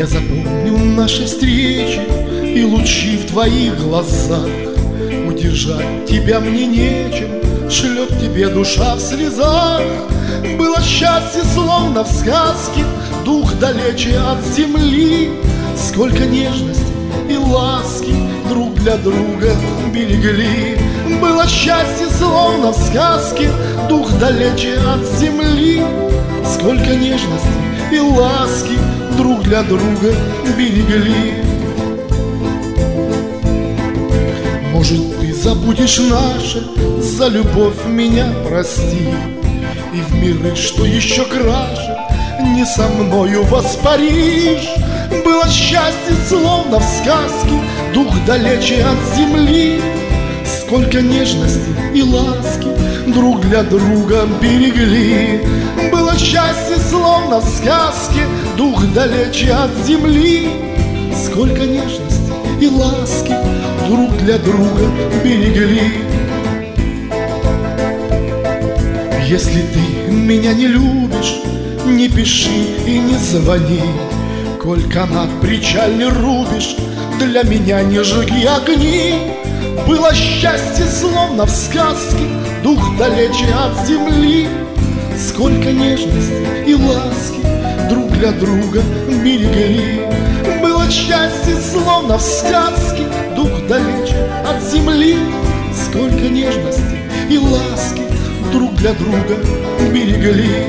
Я запомню наши встречи и лучи в твоих глазах. Удержать тебя мне нечем, шлет тебе душа в слезах. Было счастье, словно в сказке, дух далече от земли. Сколько нежности и ласки друг для друга берегли. Было счастье, словно в сказке, дух далече от земли. Сколько нежности и ласки друг для друга берегли. Может, ты забудешь наше, за любовь меня прости, и в миры, что еще краше, не со мною воспаришь. Было счастье, словно в сказке, дух далече от земли. Сколько нежности и ласки друг для друга берегли. Было счастье, словно в сказке, дух далече от земли. Сколько нежности и ласки друг для друга берегли. Если ты меня не любишь, не пиши и не звони. Коль канат причальный рубишь, для меня не жги огни. Было счастье, словно в сказке, дух далече от земли. Сколько нежности и ласки друг для друга берегли. Было счастье, словно в сказке, дух далече от земли. Сколько нежности и ласки друг для друга берегли.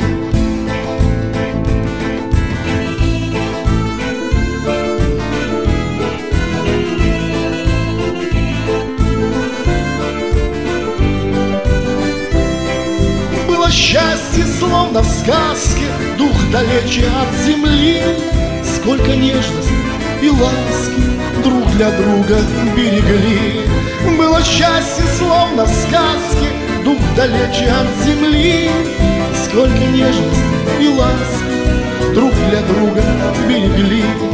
Было счастье, словно в сказке, дух далече от земли. Сколько нежности и ласки друг для друга берегли. Было счастье, словно в сказке, дух далече от земли. Сколько нежности и ласки друг для друга берегли.